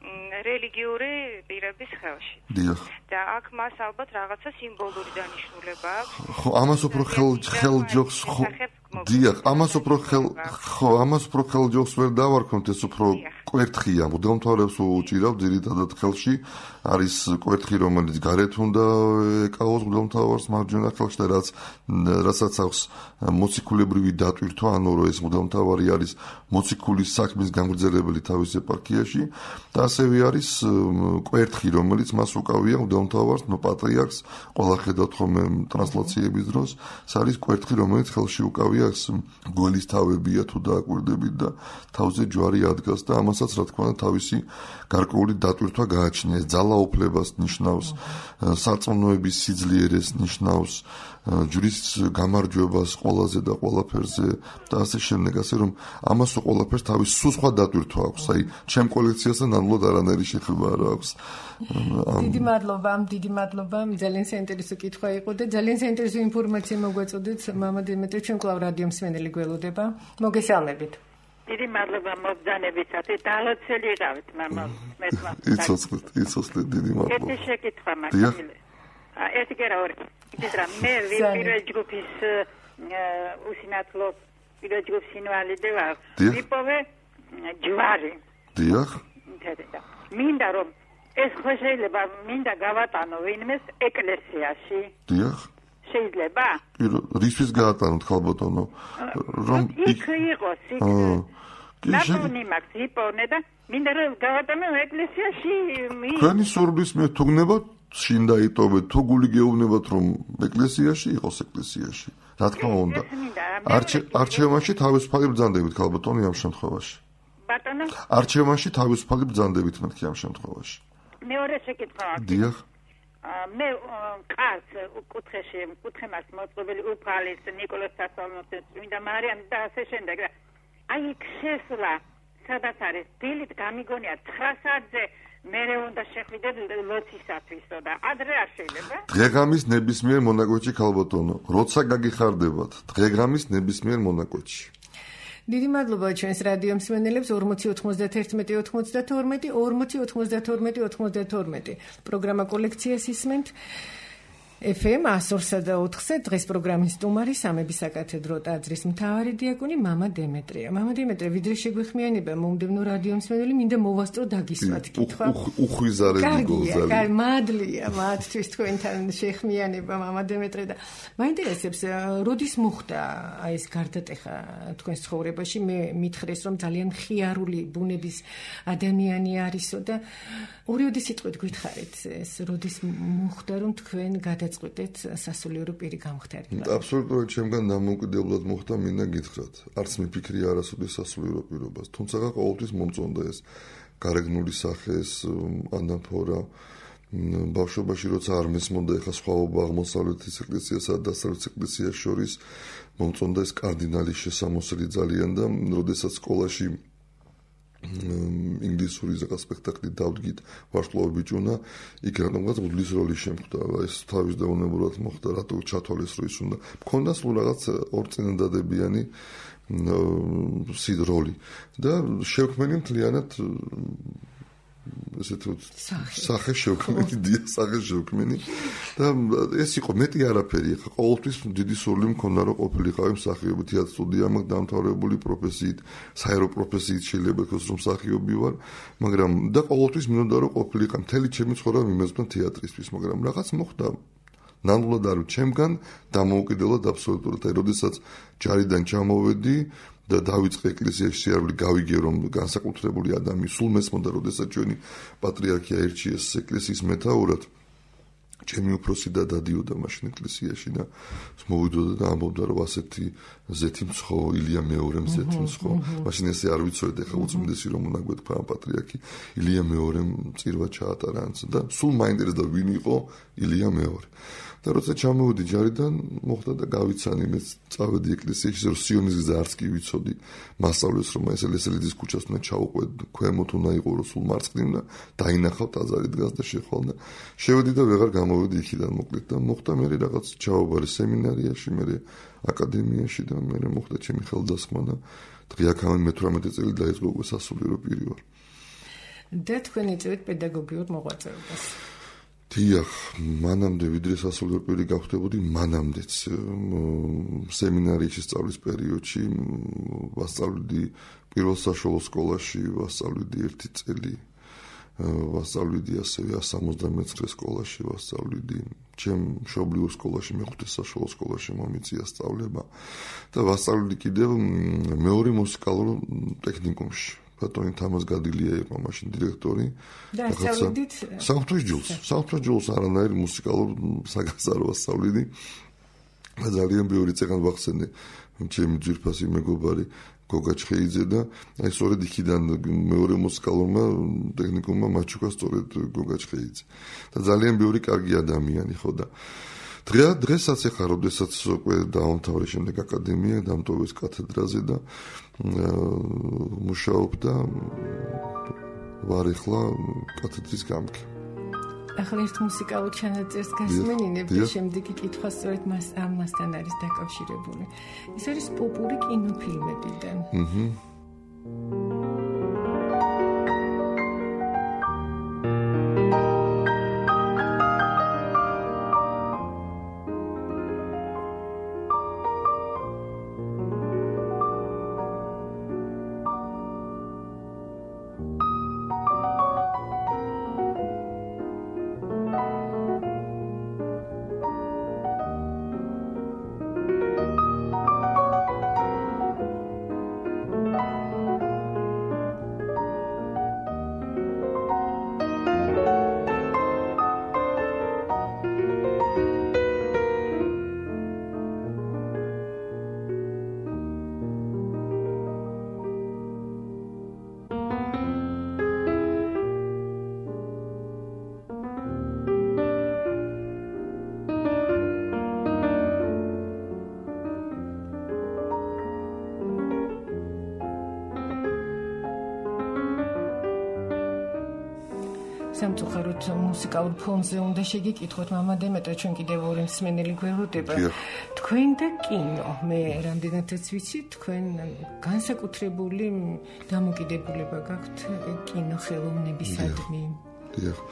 რელიგიური პირების ხელში. დიახ. და აქ მას ალბათ რაღაცა სიმბოლური დანიშნულება აქვს. ხო, ამას უფრო ხელჯოხს ხო. დიახ, ამას უფრო ხელ ხო, ამას უფრო ხელჯოხს ვერ დავარქვით, ეს უფრო კვერთხია, მუდამთავრებს უჭირავ ძირითადად ხელში. არის კვერთხი, რომელიც გარეთ უნდა ეკავოს მუდამთავარს მარჯვენა ხელში და რაც რასაც აქვს მოციქულებრივი დატვირთვა, ანუ რომ ეს მუდამთავარი არის მოციქულის საქმის გამგრძელებელი თავის ეპარქიაში და ასევე არის კვერთხი, რომელიც მას უკავია მუდამთავარს, ნუ პატრიარქს, ყველა ხედავთ ხოლმე ტრანსლაციების დროს, ეს არის კვერთხი, რომელიც ხელში უკავია გველის თავებია თუ დააკვირდებით და თავზე ჯვარი ადგას და ამას რომელსაც რა თქმა უნდა თავისი გარკვეული დატვირთვა გააჩნია. ეს ძალაუფლებას ნიშნავს, სარწმუნოების სიძლიერეს ნიშნავს, ჯვრის გამარჯვებას ყველაზე და ყველაფერზე და ასე შემდეგ, ასე რომ ამას ყველაფერს თავის სულ სხვა დატვირთვა აქვს. აი, ჩემ კოლექციასთან ნამდვილად არანაირი შეხება არ აქვს. დიდი მადლობა, დიდი მადლობა. ძალიან საინტერესო კითხვა იყო და ძალიან საინტერესო ინფორმაცია მოგვაწოდეთ. მამა დიმიტრი, ჩვენ კვლავ რადიო მსმენელი გველოდება. მოგესალმებით. დიდი მადლობა მოგზანებისათვის. დალოცელი იყავით, მამა. მესმა. იცოცხლეთ, იცოცხლეთ, დიდი მადლობა. ერთი შეკითხვა მაქვს. ერთი კერა ორი. იცით რა, მე პირველ ჯგუფის უსინათლო პირველ ჯგუფის ინვალიდი ვარ. ვიპოვე ჯვარი. დიახ. მინდა რომ ეს ხო შეიძლება მინდა გავატანო ვინმეს ეკლესიაში. დიახ. შეიძლება? რისთვის გაატანოთ ხალბატონო? რომ იქ იყოს, იქ. ნაპოვნი მაქვს იპოვნე და მინდა რომ გავატანო ეკლესიაში. თქვენი სურვილის მე თუ გნებათ შინ დაიტოვეთ, თუ გული გეუბნებათ რომ ეკლესიაში იყოს ეკლესიაში. რა თქმა უნდა. არჩევანში თავისუფალი ბრძანდებით ხალბატონი ამ შემთხვევაში. ბატონო? არჩევანში თავისუფალი ბრძანდებით მეთქი ამ შემთხვევაში. მეორე შეკითხვა. დიახ. მე კარს კუთხეში კუთხემას მოწყობილი უფალის ნიკოლოზ სასწავლოს მინდა მარიამ და ასე შემდეგ. აი შესვლა სადაც არის დილით გამიგონია ცხრა საათზე მე უნდა შეხვიდე ლოცისათვისო და ადრე არ შეიძლება? დღეღამის ნებისმიერ მონაკვეთში ხალბატონო, როცა გაგიხარდებათ, დღეღამის ნებისმიერ მონაკვეთში. დიდი მადლობა ჩვენს რადიო მსმენელებს ორმოცი ოცდაათი ოცდათორმეტი ორმოცი ოცდათორმეტი ოცდათორმეტი პროგრამა კოლექციას ისმენთ ეფ ემ ასორსა და ოთხზე. დღეს პროგრამის სტუმარი სამების საკათედრო ტაძრის მთავარი დიაკონი მამა დემეტრია. მამა დემეტრია, ვიდრე შეგვეხმიანება მომდევნო რადიო მსმენელი, მინდა მოვასწრო დაგისვათ კითხვა. უხვიზარები გულზარი. კარგი, მადლია მათთვის თქვენთან შეხმიანება მამა დემეტრია და მაინტერესებს როდის მოხდა აი ეს გარდატეხა თქვენს ცხოვრებაში? მე მითხრეს რომ ძალიან ხიარული ბუნების ადამიანი არისო და ორიოდი სიტყვით გითხარით ეს როდის მოხდა რომ თქვენ გადა წყვეტეთ სასულიერო პირი გამختარება. აბსოლუტურად ჩემგან დამოუკიდებლად მოხდა, მინდა გითხრათ. არც მიფიქრია არასოდეს სასულიერო პირობას. თუმცა ყოველთვის მომწონდა ეს გარეგნული სახე, ეს ანაფორა. ბავშვობაში როცა არ მესმოდა ეხა სხვაობა აღმოსავლეთის ეკლესიასა და დასავლეთის ეკლესიას შორის, მომწონდა ეს კარდინალის შესამოსელი ძალიან და როდესაც სკოლაში ინგლისური ზეღა სპექტაკლი დავდგით ვარსკვლავი ბიჭუნა, იქ რატომღაც მღვდლის როლი შემხვდა. ეს თავის დაუნებურად მოხდა, რატო ჩათვალეს რომ ის უნდა. მქონდა სულ რაღაც ორწინადადებიანი სიდ როლი და შევქმენი მთლიანად ესე თუ სახე შევქმენი, დია სახე შევქმენი და ეს იყო მეტი არაფერი. ხა ყოველთვის დიდი სურვილი მქონდა რომ ყოფილიყავი მსახიობი, თეატრ სტუდია მაქვს დამთავრებული პროფესიით, საერო პროფესიით შეიძლება იყოს რომ მსახიობი ვარ, მაგრამ და ყოველთვის მინდოდა რომ ყოფილიყავი მთელი ჩემი ცხოვრება მიმეცნო თეატრისთვის, მაგრამ რაღაც მოხდა ნამდვილად არ ჩემგან დამოუკიდებლად აბსოლუტურად. აი როდესაც ჯარიდან ჩამოვედი და დავიწყე ეკლესიაში სიარული, გავიგე რომ განსაკუთრებული ადამიანი სულ მესმოდა, როდესაც ჩვენი პატრიარქი აირჩიეს ეკლესიის მეთაურად. ჩემი უფროსი და დადიოდა მაშინ ეკლესიაში და მოვიდოდა და ამბობდა რომ ასეთი ზეთი მცხო, ილია მეორემ ზეთი მცხო. მაშინ ესე არ ვიცოდე, ხა უწმინდესი რომ უნდა გვეთქვა ამ პატრიარქი, ილია მეორემ წირვა ჩაატარა ანც და სულ მაინტერესდა ვინ იყო ილია მეორე. და როცა ჩამოვედი ჯარიდან, მოხდა და გავიცანი მე წავედი ეკლესიაში, რომ სიონის გზა არც კი ვიცოდი. მასწავლეს რომ ეს ელესელიძის ქუჩას უნდა ჩავუყვე, ქვემოთ უნდა იყო რომ სულ მარცხნივ და დაინახავ ტაძარი დგას და შეხვალ და შევედი და ვეღარ გამოვედი იქიდან მოკლედ და მოხდა მე რაღაც ჩავაბარე სემინარიაში, მე აკადემიაში და მე მოხდა ჩემი ხელდასხმა და დღეაქამდე მეთვრამეტე წელი დაიწყო უკვე სასულიერო პირი ვარ. და თქვენ იწევთ პედაგოგიურ მოღვაწეობას. დიახ, მანამდე ვიდრე სასულიერო პირი გავხდებოდი, მანამდეც სემინარიაში სწავლის პერიოდში ვასწავლდი პირველ საშუალო სკოლაში, ვასწავლდი ერთი წელი, ვასწავლდი ასევე სამოცდამეცხრე სკოლაში, ვასწავლდი ჩემ მშობლიურ სკოლაში, მეხუთე საშუალო სკოლაში მომიწია სწავლება და ვასწავლდი კიდევ მეორე მუსიკალურ ტექნიკუმში. ბატონი თამაზ გადილია იყო მაშინ დირექტორი. და სწავლდით საღვთის ჯულს, საღვთის ჯულს არანაირ მუსიკალურ საგაზარო ვასწავლდი. ძალიან ბევრი წეგან ვახსენე ჩემი ძვირფასი მეგობარი გოგა ჩხეიძე და აი სწორედ იქიდან მეორე მუსიკალურმა ტექნიკუმმა მაჩუკა სწორედ გოგა ჩხეიძე და ძალიან ბევრი კარგი ადამიანი ხო და დღე დღესაც ეხა როდესაც უკვე დაამთავრე შემდეგ აკადემია დამტოვეს კათედრაზე და მუშაობ და ვარ ეხლა კათედრის გამგე ახლა ერთ მუსიკალურ ჩანაწერს გასმენინებ და შემდეგი კითხვა სწორედ მას ამასთან არის დაკავშირებული. ეს არის პოპური კინოფილმებიდან. აჰა. სამწუხაროდ მუსიკალურ ფონზე უნდა შეგიკითხოთ მამა დემეტრე ჩვენ კიდევ ორი მსმენელი გვერდება თქვენ და კინო მე რამდენადაც ვიცი თქვენ განსაკუთრებული დამოკიდებულება გაქვთ კინოხელოვნებისადმი დიახ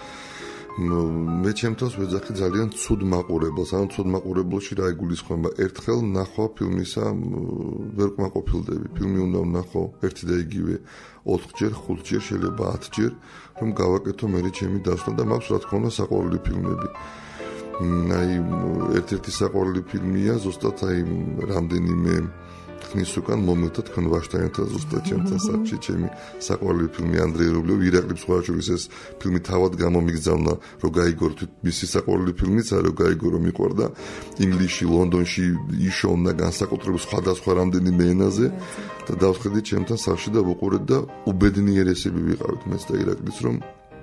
მე ჩემთვის ვეძახი ძალიან ცუდ მაყურებელს ანუ ცუდ მაყურებელში რა იგულისხმება ერთხელ ნახვა ფილმისა ვერ კმაყოფილდები ფილმი უნდა ვნახო ერთი და იგივე ოთხჯერ ხუთჯერ შეიძლება ათჯერ რომ გავაკეთო მე ჩემი დასვლა და მაქვს რა თქმა უნდა საყვარელი ფილმები აი ერთ-ერთი საყვარელი ფილმია ზუსტად აი რამდენიმე ხნის უკან მომეთა თქვენ ვაშტაინთან ზუსტად ჩემთან საქმეში ჩემი საყვარელი ფილმი ანდრეი რუბლევი ირაკლი მსხვერპლის ეს ფილმი თავად გამომიგზავნა რომ გაიგო მისი საყვარელი ფილმიც არა რომ გაიგო რომ მიყვარდა ინგლისში ლონდონში იშოვნა განსაკუთრებით სხვადასხვა რამდენიმე ენაზე და დავხედით ჩემთან სახლში და ვუყურეთ და უბედნიერესები ვიყავით მეც და ირაკლიც რომ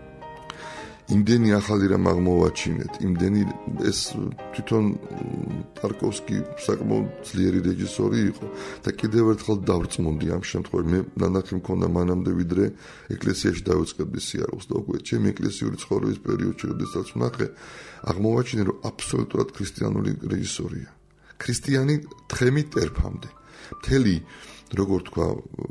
იმდენი ახალი რამ აღმოვაჩინეთ, იმდენი ეს თვითონ ტარკოვსკი საკმაოდ ძლიერი რეჟისორი იყო და კიდევ ერთხელ დავრწმუნდი ამ შემთხვევაში მე ნანახი მქონდა მანამდე ვიდრე ეკლესიაში დავიწყებდი სიარულს და უკვე ჩემი ეკლესიური ცხოვრების პერიოდში როდესაც ვნახე აღმოვაჩინე რომ აბსოლუტურად ქრისტიანული რეჟისორია. ქრისტიანი თხემით ტერფამდე. მთელი როგორ თქვა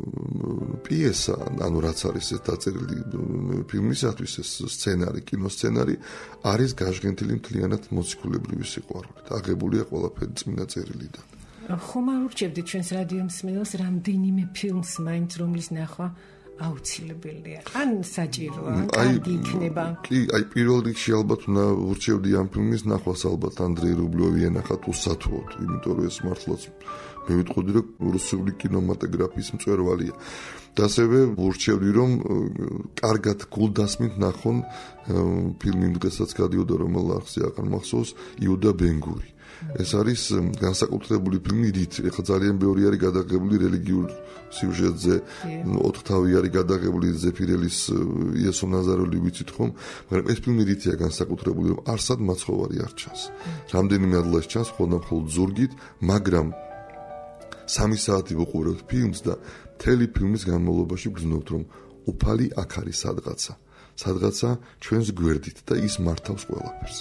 პიესა, ანუ რაც არის ეს დაწერილი ფილმისათვის ეს სცენარი, კინოსცენარი არის გაჟღენთილი მთლიანად მოციქულებრივი სიყვარულით. აღებულია ყველაფერი წმინდა წერილიდან. ხომ არ ურჩევდით ჩვენს რადიო მსმენელს რამდენიმე ფილმს მაინც რომლის ნახვა აუცილებელია. ან საჭიროა, ან იქნება. კი, აი პირველ რიგში ალბათ უნდა ურჩევდი ამ ფილმის ნახვას ალბათ ანდრეი რუბლევი ენახათ უსათუოდ, იმიტომ რომ ეს მართლაც მე ვიტყოდი რომ რუსული კინემატოგრაფიის მწვერვალია. და ასევე ურჩევდი რომ კარგად გულდასმით ნახონ ფილმი დღესაც გადიოდა რომელ არხზე აღარ მახსოვს იუდა ბენგური. ეს არის განსაკუთრებული ფილმი რით, ეხლა ძალიან ბევრი არის გადაღებული რელიგიურ სიუჟეტზე, ოთხთავი არის გადაღებული ზეფირელის იესო ნაზარელი ვიცით ხომ, მაგრამ ეს ფილმი რითია განსაკუთრებული, რომ არსად მაცხოვარი არ ჩანს. რამდენიმე ადგილას ჩანს ხოლმე მხოლოდ ზურგით, მაგრამ სამი საათი ვუყურებთ ფილმს და მთელი ფილმის განმავლობაში გრძნობთ რომ უფალი აქ არის სადღაცა, სადღაცა ჩვენს გვერდით და ის მართავს ყველაფერს.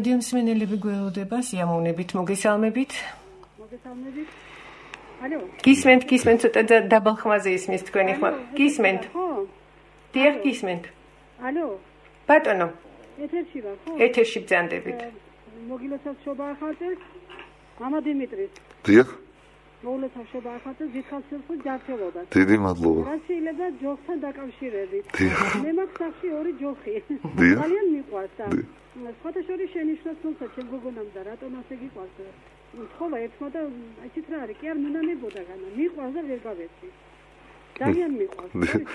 რადიო მსმენელები გველოდება სიამოვნებით მოგესალმებით. მოგესალმებით. ალო. გისმენთ, გისმენთ, ცოტა დაბალ ხმაზე ისმის თქვენი ხმა. გისმენთ. ხო. დიახ, გისმენთ. ალო. ბატონო. ეთერში ვარ, ხო? ეთერში ბრძანდებით. მოგილოცავ შობა ახალწელს. მამა დიმიტრის. დიახ. მოგილოცავ შობა ახალწელს, დიდხანს ხო ჯანმრთელობას. დიდი მადლობა. რა შეიძლება ჯოხთან დაკავშირებით. მე მაქვს სახში ორი ჯოხი. დიახ. ძალიან მიყვარს და სხვათა შორის შენიშნავს თუმცა ჩემ გოგონამ და რატომ ასე გიყვარს? თხოვა ერთმა და აიცით რა არის, კი არ მენანებოდა განა. მიყვარს და ვერ გავეცი. ძალიან მიყვარს.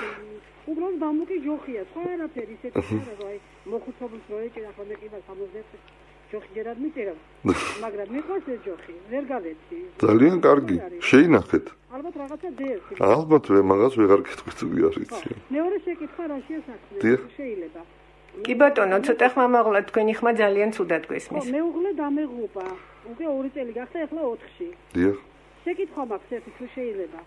უბრალოდ ბამბუკი ჯოხია, სხვა არაფერი ისეთი არა, აი მოხუცებულს რო ეჭირა ხოლმე კი და სამოცდაერთი ჯოხი ჯერად მიწერა. მაგრამ მიყვარს ეს ჯოხი, ვერ გავეცი. ძალიან კარგი. შეინახეთ. ალბათ რაღაცა დევს. ალბათ მე მაგას ვეღარ გეტყვით თუ არ იცი. მეორე შეკითხვა რაშია საქმე? შეიძლება. კი ბატონო, ცოტა ხმამაღლა თქვენი ხმა ძალიან ცუდად გვესმის. ხო, მეუღლე დამეღუპა. უკვე ორი წელი გახდა, ახლა ოთხში. დიახ. შეკითხვა მაქვს ერთი თუ შეიძლება.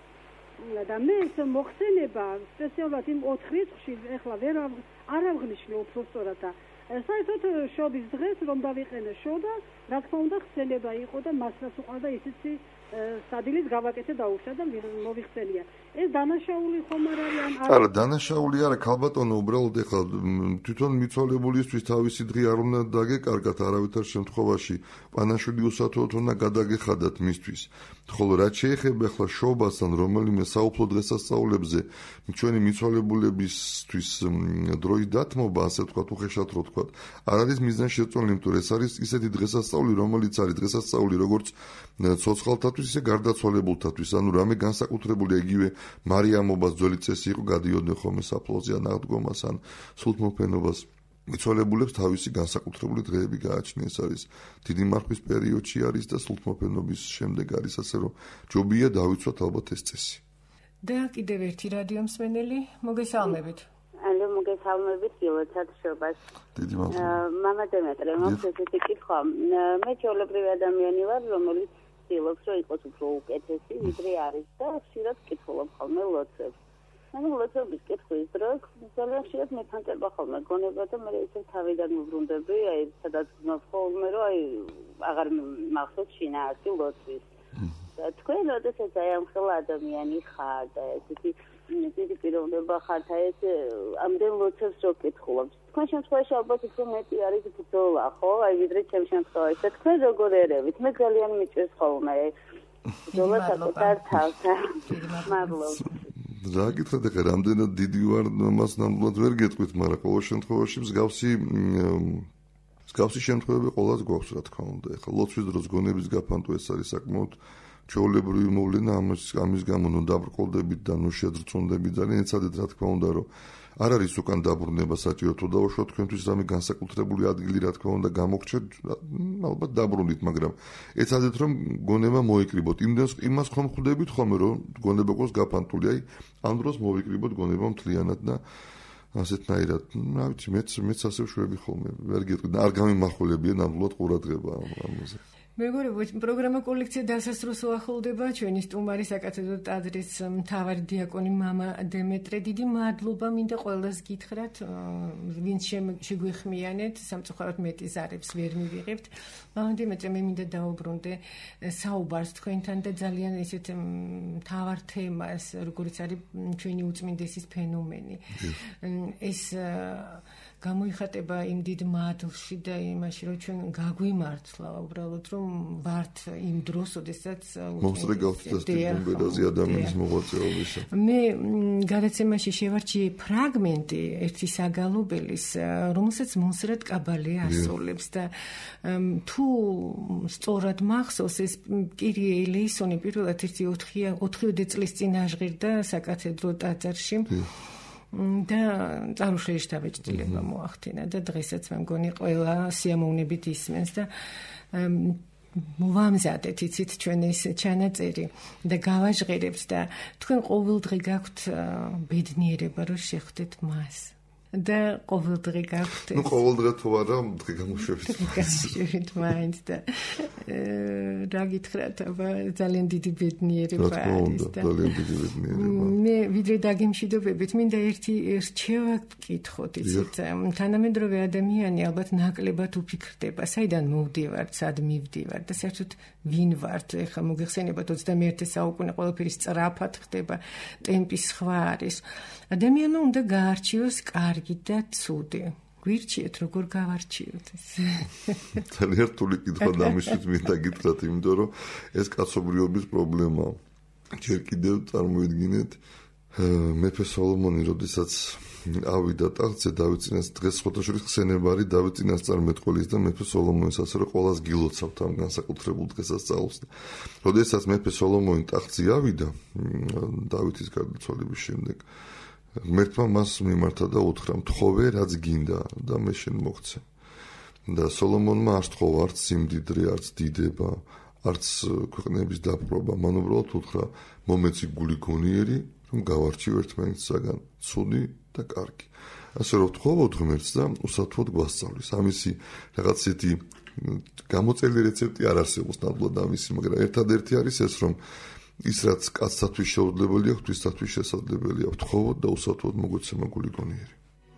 და მე ეს მოხსენება სპეციალურად იმ ოთხ რიცხვში ახლა ვერ არ აღნიშნე უფრო სწორად და საერთოდ შობის დღეს რომ დავიყენე შო და რა თქმა უნდა ხსენება იყო და მასრას უყარდა ისეთი სადილის გავაკეთე დაუშვა და მოვიხსენია. ეს დანაშაული ხომ არ არის ან არა დანაშაული არა ქალბატონო უბრალოდ ეხლა თვითონ მიცვალებულისთვის თავისი დღე არ უნდა დაგეკარგათ არავითარ შემთხვევაში პანაშვილი უსათოოდ უნდა გადაგეხადათ მისთვის ხოლო რაც შეეხება ეხლა შობასთან რომელიმე საუფლო დღესასწაულებზე ჩვენი მიცვალებულებისთვის დროის დათმობა ასე ვთქვათ უხეშად რო ვთქვათ არ არის მიზანი შეწონილი იმიტომ ეს არის ისეთი დღესასწაული რომელიც არის დღესასწაული როგორც ცოცხალთათვის ისე გარდაცვალებულთათვის ანუ რამე განსაკუთრებული იგივე მარიამობას ძველი წესი იყო გადიოდნენ ხოლმე საფლავზე ან აღდგომას ან სულთმოფენობას მიცვალებულებს თავისი განსაკუთრებული დღეები გააჩნია ეს არის დიდი მარხვის პერიოდში არის და სულთმოფენობის შემდეგ არის ასე რომ ჯობია დავიცვათ ალბათ ეს წესი და კიდევ ერთი რადიო მსმენელი მოგესალმებით ალო მოგესალმებით გილოცავ შობას დიდი მადლობა მამა დემეტრე მოხდა ესეთი კითხვა მე ჩვეულებრივი ადამიანი ვარ რომელიც ცდილობს რომ იყოს უფრო უკეთესი ვიდრე არის და ხშირად კითხულობ ხოლმე ლოცვებს ანუ ლოცვების კითხვის დროს ძალიან ხშირად მეფანტება ხოლმე გონება და მე ისე თავიდან ვუბრუნდები აი სადაც გნობს ხოლმე რომ აი აღარ მახსოვს შინაარსი ლოცვის და თქვენ როდესაც აი ამ ხელა ადამიანი ხარ და ესეთი დიდი პიროვნება ხართ აი ეს ამდენ ლოცვებს რო კითხულობთ თქვენ შემთხვევაში ალბათ უფრო მეტი არის ბრძოლა ხო აი ვიდრე ჩემ შემთხვევაში და თქვენ როგორ ერევით მე ძალიან მიჭირს ხოლმე ბრძოლა საკუთარ თავთან მადლობა რა გითხრათ ახლა რამდენად დიდი ვარ მას ნამდვილად ვერ გეტყვით მაგრამ ყოველ შემთხვევაში მსგავსი მსგავსი შემთხვევები ყოველას გვაქვს რა თქმა უნდა ახლა ლოცვის დროს გონების გაფანტო ეს არის საკმაოდ ჩვეულებრივი მოვლენა ამის ამის გამო ნუ დაბრკოლდებით და ნუ შეძრწუნდებით ძალიან ეცადეთ რა თქმა უნდა რომ არ არის უკან დაბრუნება საჭირო თუ დავუშვათ თქვენთვის რამე განსაკუთრებული ადგილი რა თქმა უნდა გამოგრჩეთ ალბათ დაბრუნდით მაგრამ ეცადეთ რომ გონება მოიკრიბოთ იმდენს იმას ხომ ხვდებით ხოლმე რომ გონება ყოს გაფანტული აი ამ დროს მოვიკრიბოთ გონება მთლიანად და ასეთნაირად რა ვიცი მეც მეც ასე ვშვები ხოლმე ვერ გეტყვი არ გამიმახვილებია ნამდვილად ყურადღება ამაზე მეგობრებო, პროგრამა კოლექცია დასასრულს უახლოვდება. ჩვენი სტუმარი საკათედრო ტაძრის მთავარი დიაკონი მამა დემეტრე. დიდი მადლობა მინდა ყველას გითხრათ, ვინც შეგვეხმიანეთ, სამწუხაროდ მეტი ზარებს ვერ მივიღებთ. მამა დემეტრე, მე მინდა დაუბრუნდე საუბარს თქვენთან და ძალიან ისეთ მთავარ თემას, როგორც არის ჩვენი უწმინდესის ფენომენი. ეს გამოიხატება იმ დიდ მადლში და იმაში, რომ ჩვენ გაგვიმართლა უბრალოდ რომ ვართ იმ დროს, როდესაც მოსწრებთ სტიმულაზე ადამიანის მოღვაწეობისა. მე გადაცემაში შევარჩიე ფრაგმენტი ერთი საგალობელის, რომელსაც მონსერატ კაბალე ასრულებს და თუ სწორად მახსოვს ეს კირიე ელეისონი პირველად ერთი ოთხიოდე წლის წინ აჟღერდა საკათედრო ტაძარში. და წარუშეში დაბეჭდილება მოახდინა და დღესაც მე მგონი ყველა სიამოვნებით ისმენს და მოვამზადეთ იცით ჩვენ ეს ჩანაწერი და გავაჟღერებთ და თქვენ ყოველდღე გაქვთ ბედნიერება რომ შეხვდეთ მას და ყოველდღე გაქვთ ნუ ყოველდღე თუ არა დღე გამოშვებით გამოშვებით მაინც და რა გითხრათ, აბა ძალიან დიდი ბედნიერება არის და ძალიან დიდი ბედნიერება. მე ვიდრე დაგემშვიდობებით, მინდა ერთი რჩევა გკითხოთ, იცით, თანამედროვე ადამიანი ალბათ ნაკლებად უფიქრდება, საიდან მოვდივართ, სად მივდივართ და საერთოდ ვინ ვართ? ეხლა მოგეხსენებათ ოცდამეერთე საუკუნე ყველაფერი სწრაფად ხდება, ტემპი სხვა არის. ადამიანმა უნდა გაარჩიოს კარგი და ცუდი. გვირჩიეთ, როგორ გავარჩიოთ ეს? ძალიან რთული კითხვა და ამისთვის მინდა გითხრათ, იმიტომ რომ ეს კაცობრიობის პრობლემაა. ჯერ კიდევ წარმოიდგინეთ, მეფე სოლომონი, როდესაც ავიდა ტახტზე, დავით წინას დღეს ხოთაშორის ხსენებარი დავით წინასწარმეტყველის და მეფე სოლომონის ასე რომ ყოველას გილოცავთ ამ განსაკუთრებულ დღესასწაულს. როდესაც მეფე სოლომონი ტახტზე ავიდა, დავითის გარდაცვალების შემდეგ, ღმერთმა მას მიმართა და უთხრა, მთხოვე რაც გინდა და მე შენ მოგცე. და სოლომონმა არ სთხოვა არც სიმდიდრე, არც დიდება, არც ქვეყნების დაპყრობა, მან უბრალოდ უთხრა, მომეცი გული გონიერი, რომ გავარჩიო ერთმანეთსაგან ცუდი და კარგი. ასე რომ ვთხოვოთ ღმერთს და უსათუოდ გვასწავლის. ამისი რაღაც ისეთი გამოწელი რეცეპტი არ არსებობს ნამდვილად ამისი, მაგრამ ერთადერთი არის ეს, რომ ის რაც კაცთათვის შეუძლებელია, ღვთისთათვის შესაძლებელია. ვთხოვოთ და უსათუოდ მოგვეცემა გული გონიერი.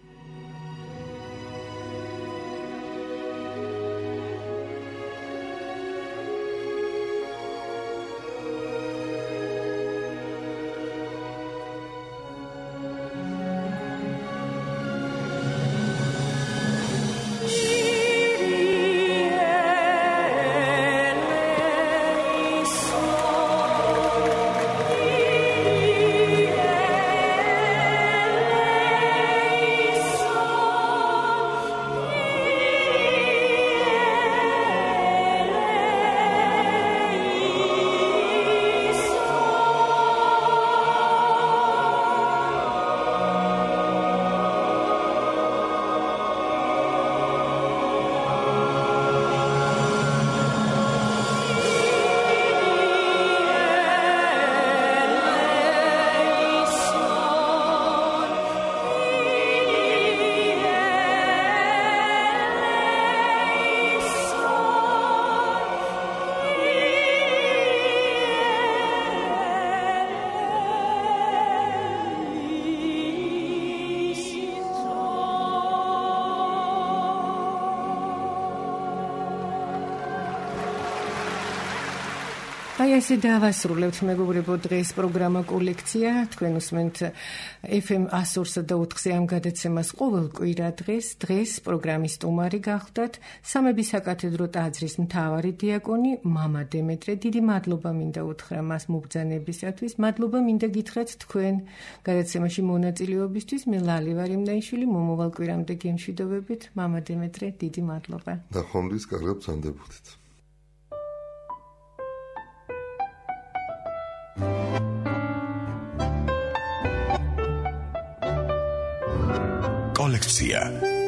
აი ესე დავასრულებთ მეგობრებო დღეს პროგრამა კოლექცია. თქვენ უსმენთ ეფ ემ ასორსა და ოთხზე ამ გადაცემას ყოველ კვირა დღეს. დღეს პროგრამის სტუმარი გახლდათ სამების საკათედრო ტაძრის მთავარი დიაკონი მამა დემეტრე. დიდი მადლობა მინდა უთხრა მას მობრძანებისათვის. მადლობა მინდა გითხრათ თქვენ გადაცემაში მონაწილეობისთვის. მე ლალი ვარ იმნაიშვილი, მომავალ კვირამდე გემშვიდობებით. მამა დემეტრე, დიდი მადლობა. ნახვამდის კარგად ბრძანდებოდეთ. კოლექცია